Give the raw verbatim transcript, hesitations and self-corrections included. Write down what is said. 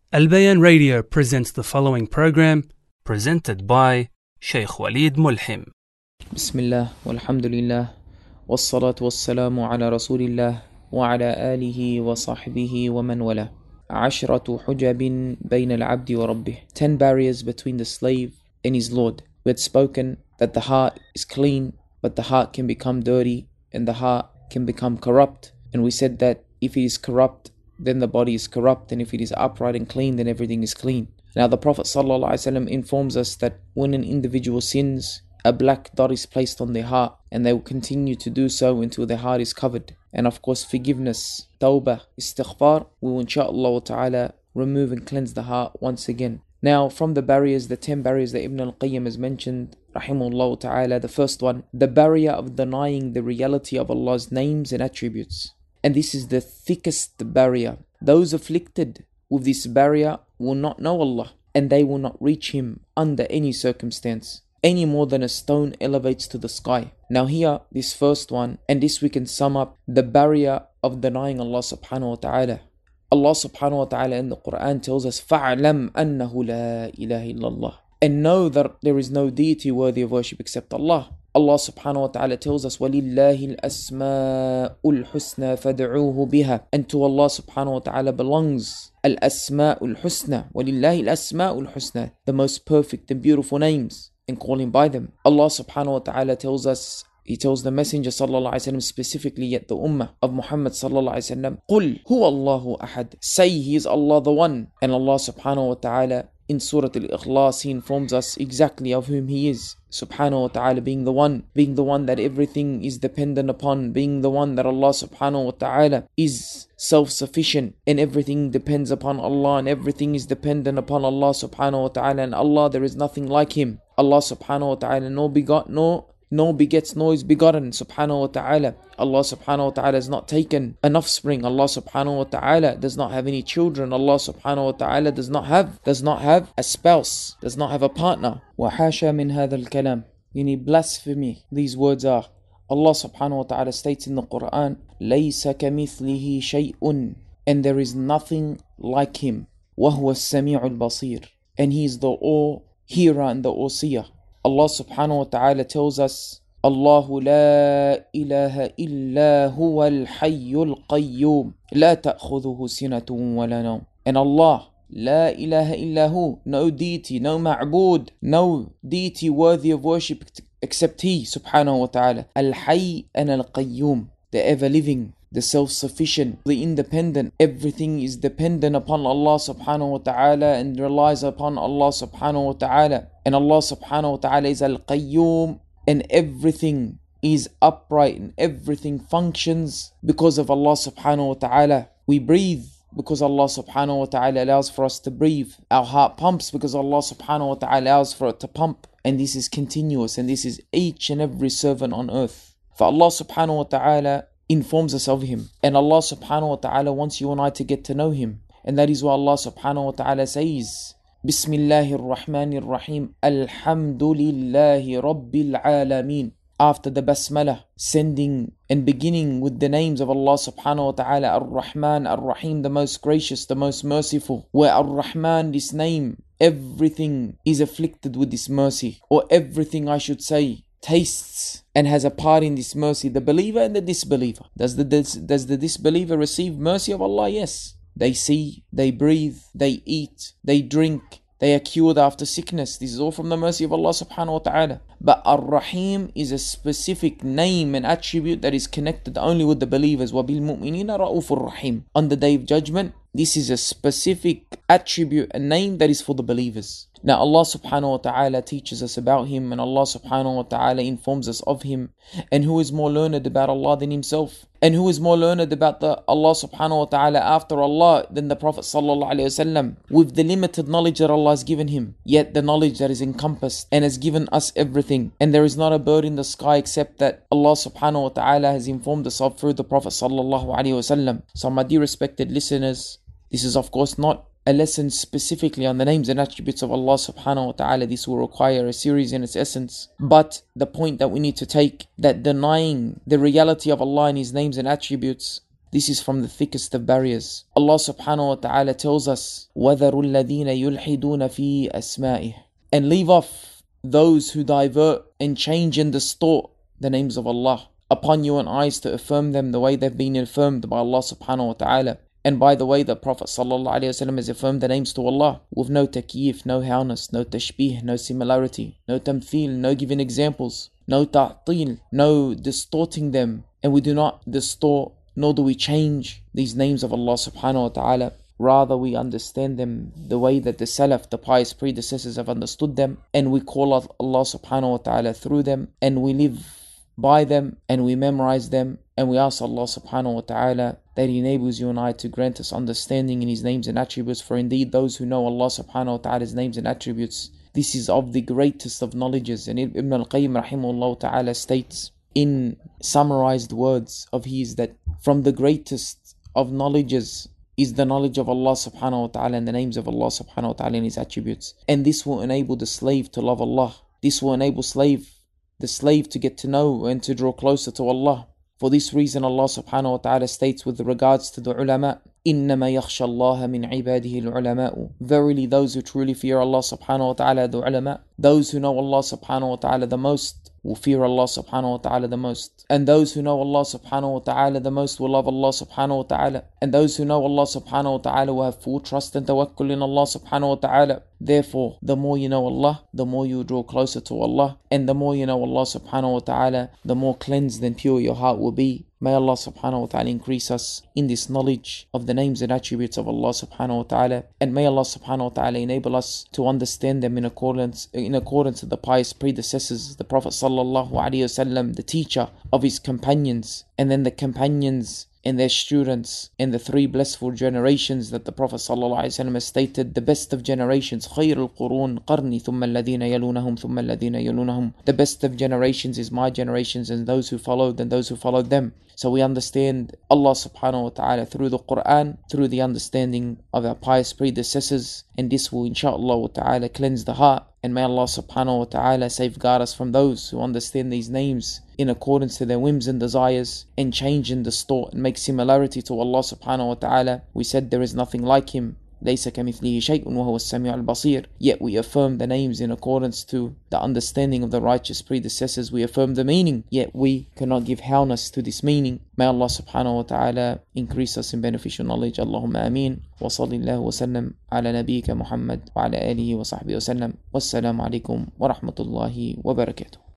Al Bayan Radio presents the following program, presented by Sheikh Walid Mulhim. Bismillah, walhamdulillah, wassalatu wassalamu ala rasulillah, wa ala alihi wa sahbihi wa man wala. Ashratu hujabin bayna al-abdi wa rabbih. Ten barriers between the slave and his Lord. We had spoken that the heart is clean, but the heart can become dirty and the heart can become corrupt. And we said that if it is corrupt, then the body is corrupt, and if it is upright and clean, then everything is clean. Now the Prophet ﷺ informs us that when an individual sins, a black dot is placed on their heart, and they will continue to do so until their heart is covered. And of course, forgiveness, tawbah, istighfar, will insha'Allah ta'ala remove and cleanse the heart once again. Now, from the barriers, the ten barriers that Ibn al-Qayyim has mentioned, rahimahullah ta'ala, the first one, the barrier of denying the reality of Allah's names and attributes. And this is the thickest barrier. Those afflicted with this barrier will not know Allah, and they will not reach Him under any circumstance, any more than a stone elevates to the sky. Now here, this first one, and this we can sum up, the barrier of denying Allah subhanahu wa ta'ala. Allah subhanahu wa ta'ala in the Quran tells us, فَعْلَمْ أَنَّهُ لَا إِلَهِ إِلَّا اللَّهِ. And know that there is no deity worthy of worship except Allah. Allah subhanahu wa ta'ala tells us, وَلِلَّهِ الْأَسْمَاءُ الْحُسْنَى فَدْعُوهُ بِهَا. And to Allah subhanahu wa ta'ala belongs Al-Asma'u Al-Husna. وَلِلَّهِ الْأَسْمَاءُ الْحُسْنَى. The most perfect and beautiful names, and call Him by them. Allah subhanahu wa ta'ala tells us, He tells the Messenger sallallahu alayhi wa sallam, specifically yet the ummah of Muhammad sallallahu alayhi wa sallam, قُلْ هُوَ اللَّهُ أَحَدٌ. Say He is Allah the One. And Allah subhanahu wa ta'ala in Surah Al-Ikhlas, He informs us exactly of whom He is. Subhanahu wa ta'ala being the one, being the one that everything is dependent upon, being the one that Allah subhanahu wa ta'ala is self-sufficient, and everything depends upon Allah, and everything is dependent upon Allah subhanahu wa ta'ala, and Allah, there is nothing like Him. Allah subhanahu wa ta'ala no begot, no No begets, nor is begotten, subhanahu wa ta'ala. Allah subhanahu wa ta'ala has not taken an offspring. Allah subhanahu wa ta'ala does not have any children. Allah subhanahu wa ta'ala does not have, does not have a spouse, does not have a partner. وَحَاشَى مِنْ هَذَا الْكَلَامِ. Any blasphemy, these words are. Allah subhanahu wa ta'ala states in the Quran, لَيْسَ كَمِثْلِهِ شَيْءٌ. And there is nothing like Him. وَهُوَ السَّمِيعُ الْبَصِيرُ. And He is the all-hearer and the all-seer. Allah subhanahu wa ta'ala tells us, Allahu la ilaha illa huwa al-hayyul qayyum la ta'khudhuhu sinatun wa la nawm. And Allah, la ilaha illa hu, no deity, no ma'bud, no deity worthy of worship except He subhanahu wa ta'ala. Al-hayy and al-qayyum, the ever-living, the self-sufficient, the independent. Everything is dependent upon Allah subhanahu wa ta'ala and relies upon Allah subhanahu wa ta'ala. And Allah subhanahu wa ta'ala is Al-Qayyum, and everything is upright and everything functions because of Allah subhanahu wa ta'ala. We breathe because Allah subhanahu wa ta'ala allows for us to breathe. Our heart pumps because Allah subhanahu wa ta'ala allows for it to pump. And this is continuous, and this is each and every servant on earth. For Allah subhanahu wa ta'ala informs us of Him, and Allah subhanahu wa ta'ala wants you and I to get to know Him. And that is why Allah subhanahu wa ta'ala says, Bismillahir Rahmanir Rahim, Alhamdulillahi Rabbil Alameen. After the Basmalah, sending and beginning with the names of Allah subhanahu wa ta'ala, Ar-Rahman, Ar-Rahim, the most gracious, the most merciful. Where Ar-Rahman, this name, everything is afflicted with this mercy, or everything I should say, tastes and has a part in this mercy, the believer and the disbeliever. Does the, does, does the disbeliever receive mercy of Allah? Yes. They see, they breathe, they eat, they drink, they are cured after sickness. This is all from the mercy of Allah subhanahu wa ta'ala. But Ar-Rahim is a specific name and attribute that is connected only with the believers. وَبِالْمُؤْمِنِينَ رَؤُوفٌ رَحِيمٌ. On the Day of Judgment, this is a specific attribute, a name that is for the believers. Now Allah subhanahu wa ta'ala teaches us about Him, and Allah subhanahu wa ta'ala informs us of Him. And who is more learned about Allah than Himself? And who is more learned about the Allah subhanahu wa ta'ala after Allah than the Prophet sallallahu alayhi wasallam, with the limited knowledge that Allah has given him, yet the knowledge that is encompassed and has given us everything. And there is not a bird in the sky except that Allah subhanahu wa ta'ala has informed us of through the Prophet sallallahu alayhi wasallam. So my dear respected listeners, this is of course not a lesson specifically on the names and attributes of Allah subhanahu wa ta'ala. This will require a series in its essence. But the point that we need to take, that denying the reality of Allah and His names and attributes This is from the thickest of barriers. Allah subhanahu wa ta'ala tells us, وَذَرُوا الَّذِينَ يُلْحِدُونَ فِي أَسْمَائِهِ, and leave off those who divert and change and distort the names of Allah. Upon you and eyes to affirm them the way they've been affirmed by Allah subhanahu wa ta'ala, and by the way the Prophet sallallahu alayhi wa sallam has affirmed the names to Allah, with no takyif, no hawness, no tashbih, no similarity, no tamthil, no giving examples, no ta'til, no distorting them. And we do not distort, nor do we change these names of Allah subhanahu wa ta'ala. Rather, we understand them the way that the Salaf, the pious predecessors, have understood them, and we call Allah subhanahu wa ta'ala through them, and we live by them, and we memorize them, and we ask Allah subhanahu wa ta'ala that He enables you and I to grant us understanding in His names and attributes. For indeed, those who know Allah subhanahu wa ta'ala's names and attributes, this is of the greatest of knowledges. And Ibn al-Qayyim rahimahullah ta'ala states in summarized words of his that from the greatest of knowledges is the knowledge of Allah subhanahu wa ta'ala and the names of Allah subhanahu wa ta'ala and His attributes. And this will enable the slave to love Allah. This will enable slave the slave to get to know and to draw closer to Allah. For this reason, Allah subhanahu wa ta'ala states with regards to the ulama, إِنَّمَا يَخْشَى اللَّهَ مِنْ عِبَادِهِ الْعُلَمَاءُ. Verily, those who truly fear Allah subhanahu wa ta'ala, the ulama, those who know Allah subhanahu wa ta'ala the most, will fear Allah subhanahu wa ta'ala the most. And those who know Allah subhanahu wa ta'ala the most will love Allah subhanahu wa ta'ala. And those who know Allah subhanahu wa ta'ala will have full trust and tawakkul in Allah subhanahu wa ta'ala. Therefore, the more you know Allah, the more you draw closer to Allah. And the more you know Allah subhanahu wa ta'ala, the more cleansed and pure your heart will be. May Allah subhanahu wa ta'ala increase us in this knowledge of the names and attributes of Allah subhanahu wa ta'ala. And may Allah subhanahu wa ta'ala enable us to understand them in accordance in accordance with the pious predecessors, the Prophet sallallahu alaihi wasallam, the teacher of his companions, and then the companions and their students, and the three blissful generations that the Prophet ﷺ has stated, the best of generations, خَيْرُ الْقُرُونِ قَرْنِي ثُمَّ الَّذِينَ يَلُونَهُمْ ثُمَّ الَّذِينَ يَلُونَهُمْ. The best of generations is my generations and those who followed and those who followed them. So we understand Allah subhanahu wa ta'ala through the Quran, through the understanding of our pious predecessors, and this will inshaAllah ta'ala cleanse the heart. And may Allah subhanahu wa ta'ala safeguard us from those who understand these names in accordance to their whims and desires, and change and distort and make similarity to Allah subhanahu wa ta'ala. We said there is nothing like Him. لَيْسَ كَمِثْلِهِ شَيْءٌ وَهُوَ السَّمِيعُ الْبَصِيرُ. Yet we affirm the names in accordance to the understanding of the righteous predecessors. We affirm the meaning, yet we cannot give hawness to this meaning. May Allah subhanahu wa ta'ala increase us in beneficial knowledge. Allahumma ameen. Wa sallallahu wa sallam ala nabiyyika Muhammad wa ala alihi wa sahbihi wa sallam. Wassalamu alaikum wa rahmatullahi wa barakatuh.